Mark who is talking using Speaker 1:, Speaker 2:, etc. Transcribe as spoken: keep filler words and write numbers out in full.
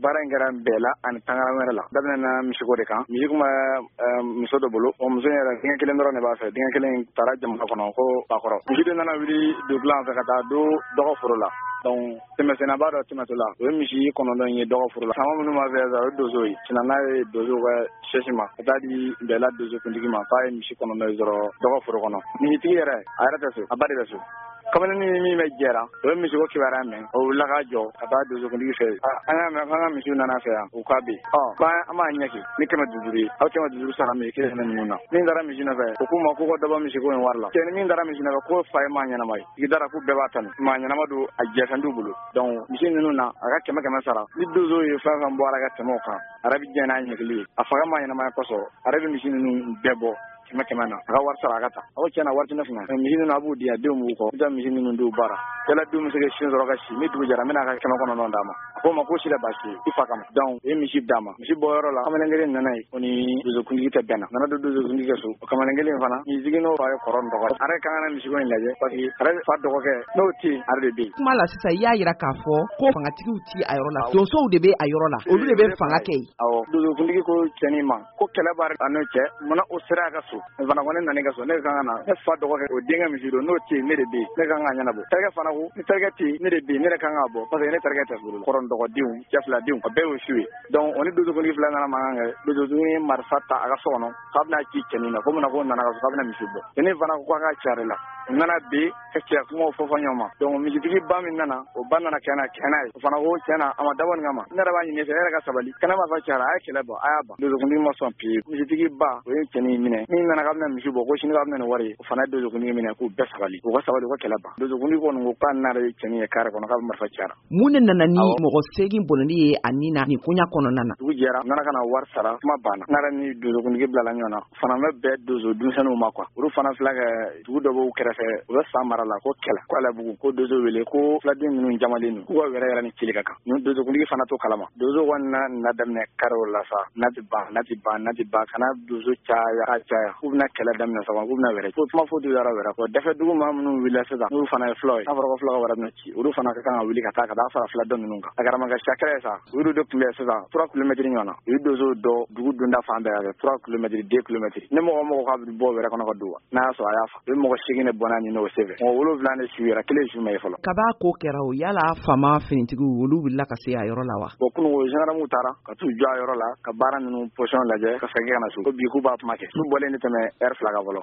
Speaker 1: baara in kɛra bɛɛ la ani tangaran wɛrɛ la daminɛna misiko de kan misi kuma muso dɔ bolo o muso yɛrɛ denkɛ kelen dɔrɔn de b'a fɛ denkɛ kelen taara jamana kɔnɔ ko bakɔrɔ misi de nana wuli dugulan fɛ ka taa don dɔgɔ foro la donc tɛmɛsenna b'a dɔn tɛmɛtɔ la o ye misi kɔnɔntɔn ye dɔgɔ foro la sama minnu b'a fɛ o ye donso ye sinna n'a ye donso ka sɛsi ma ka taa di bɛɛla donso kuntigi ma k'a ye misi kɔnɔntɔn ye sɔrɔ dɔgɔ foro kɔnɔ misitigi yɛrɛ a yɛrɛ tɛ so a ba de bɛ so kamalen ni min bɛ jɛra o ye misiko kibaruya mɛn o wulila k'a jɔ ka taa donsokuntigi fɛ an y'a mɛn k'an ka misiw nana fɛ yan u k'a bɛ ɔ an b'a ɲɛki ni kɛmɛ duuru ye aw kɛmɛ duuru sara misi kelen ninnu na min taara misi nɔfɛ o k'u ma k'u ka dɔbɔ misiko in wari la cɛ ni min taara misi nɔfɛ k'o fa ye maa ɲɛnama ye tigi dara k'u bɛɛ b'a tanu maa ɲɛnama don a jɛfɛn t'u bolo donc misi ninnu na a ka kɛmɛ kɛmɛ sara ni donso ye fɛn fɛn bɔ a ka tɛmɛ o kan a yɛrɛ bɛ diɲɛ n'a ɲɛkili ye a faga maa ɲɛnamaya kɔsɔn a yɛrɛ bɛ misi ninnu bɛɛ bɔ kɛmɛ kɛmɛ na a ka wari sara a ka taa aw tiɲɛna wari tɛ ne fana misi ninnu a b'u di a denw b'u kɔ i bɛ misi ninnu dɔw baara yala denw bɛ se ka sin sɔrɔ ka si ni dugu jɛra n bɛna a ka kɛmɛ kɔnɔntɔn d'a ma a ko ma ko si la baasi ye i fa kama donc u ye misi d'a ma misi bɔ yɔrɔ la kamalen kelen nana ye o ni donsokuntigi tɛ bɛnna nana don donsokuntigi ka so o kamalen kelen fana misigi n'o fa ye kɔrɔ dɔgɔ a yɛrɛ ka kan ka misiko in lajɛ parce que a yɛrɛ fa dɔgɔkɛ n'o tɛ yen a yɛrɛ de bɛ yen
Speaker 2: kuma la sisan i y'a jira k'a fɔ ko fangatigiw ti a yɔrɔ la donsow de bɛ a yɔrɔ la olu de bɛ fanga kɛ yen
Speaker 1: awɔ donsokuntigi ko cɛnin ma ko kɛlɛ b'a a n'o cɛ munna o sera a ka so fana ko ne nana ka so ne kan ka na ne fa dɔgɔkɛ o denkɛ misi don n'o tɛ yen ne de bɛ yen ne kan ka ɲɛnabɔ terikɛ fana ko ni terikɛ tɛ yen ne de bɛ yen ne de kan ka bɔ parce que ne terikɛ tɛ furu kɔrɔ dɔgɔdenw cɛ filadenw a bɛɛ y'o su ye donc o ni donsokuntigi fila nana mankan kɛ donsokuntigi ye marifa ta a ka so kɔnɔ k'a bɛna ci cɛnin na ko munna ko nana ka so k'a bɛna misi bɔ cɛnin fana ko k'a ka cari la u nana bi ka cɛ kumaw fɔ fɔ ɲɔgɔn ma donc misitigi ba min nana o ba nana kɛnɛ kɛnɛ ye o fana ko tiɲɛna a ma dabɔ nin kama ne yɛrɛ b'a ɲini fɛ e yɛrɛ ka sabali kɛnɛ ma fɔ cɛra a ye kɛlɛ bɔ a y'a ban donsokuntigi ma sɔn pewu misitigi ba o ye cɛnin minɛ min nana k'a bɛna misi bɔ ko sini k'a bɛna nin wari ye o fana ye donsokuntigi minɛ k'u bɛɛ sabali u ka sabali u ka kɛlɛ ban donsokuntigi kɔni ko k'a nare ye cɛnin ye kare kɔnɔ k'a bɛ marifa cɛra
Speaker 2: mun de nana ni mɔgɔ segin bolili ye a ni na nin koɲa kɔnɔna na
Speaker 1: dugu jɛra nana ka na wari sara kuma banna nare ni donsokuntigi bilala ɲɔgɔn na fana bɛ bɛɛ donso denmisɛnninw ma quoi olu fana filɛ kɛ dugu dɔ b'u kɛrɛfɛ u bɛ san mara la ko kɛlɛ ko alabugu ko donso wele ko filaden ninnu jamalen don k'u ka wɛrɛ yɛrɛ ni cili ka kan ni donsokuntigi fana to kalama donso kɔni na na daminɛ kariw la sa n'a tɛ ban n'a tɛ ban n'a tɛ ban kana donso caya ka caya k'u bɛna kɛlɛ daminɛ sa k'u bɛna wɛrɛ ko kuma fɔ yɔrɔ wɛrɛ ko dɛfɛ dugu maa minnu wulila sisan n'olu fana ye fulaw ye n'a fɔra ko fulaw wɛrɛ bɛna ci olu fana ka kan ka wuli ka taa ka taa fara fila dɔ ninnu kan a kɛra maka sakɛrɛ ye sa olu de tun bɛ sisan trois kilomètres ɲɔgɔn na u ye donso dɔ dugu donda fan bɛɛ kɛ trois kilomètres deux kilomètres ni mɔgɔ mɔgɔ k'a bɛ bɔ wɛrɛ kɔnɔ ka don wa n'a y'a sɔrɔ a y'a fa u ye mɔgɔ segin de bɔnna ɲini o senfɛ mɔgɔ wolonwula de su yɛrɛ kelen su ma ye fɔlɔ
Speaker 2: kab'a ko kɛra o yala fama finitigiw olu wulila ka se a yɔrɔ la wa
Speaker 1: bon kununko gendarmew taara ka t'u jɔ a yɔrɔ la ka baara ninnu position lajɛ ka segin ka na so ko bi k'u b'a kuma kɛ n'u bɔlen de tɛmɛ heure fila ka fɔlɔ